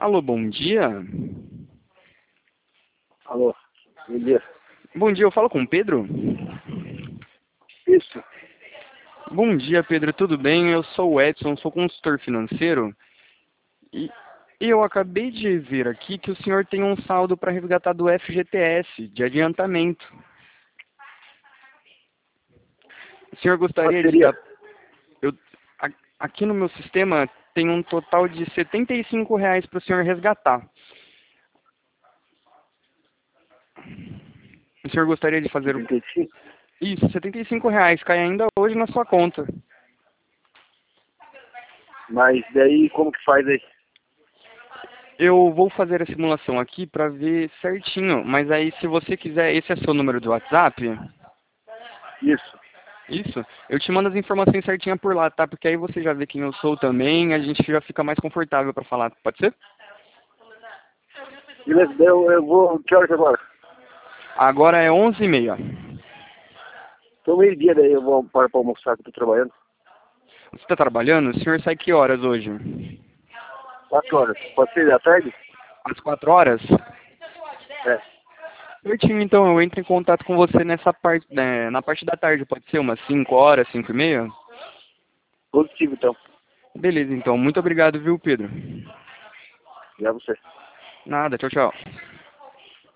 Alô, bom dia. Alô, bom dia. Bom dia, eu falo com o Pedro? Isso, Bom dia, Pedro, tudo bem? Eu sou o Edson, sou consultor financeiro e eu acabei de ver aqui que o senhor tem um saldo para resgatar do FGTS, de adiantamento. O senhor quanto gostaria de seria? dar... Eu, aqui no meu sistema tem um total de R$ 75 para o senhor resgatar. O senhor gostaria de fazer 75? isso, R$ 75, cai ainda hoje na sua conta. Mas daí como que faz aí? Eu vou fazer a simulação aqui para ver certinho, mas aí se você quiser, esse é seu número do WhatsApp? Isso. Isso? Eu te mando as informações certinhas por lá, tá? Porque aí você já vê quem eu sou também, a gente já fica mais confortável para falar, pode ser? Beleza, daí eu vou, que horas agora? Agora é 11h30. Então meio-dia daí eu vou para almoçar que eu tô trabalhando. Você está trabalhando? O senhor sai que horas hoje? 4 horas. Pode ser da tarde? Às 4 horas? É. Certinho, então eu entro em contato com você nessa parte, né, na parte da tarde, pode ser umas 5 horas, 5h30? Positivo então. Beleza, então. Muito obrigado, viu, Pedro? Já você. Nada, tchau, tchau.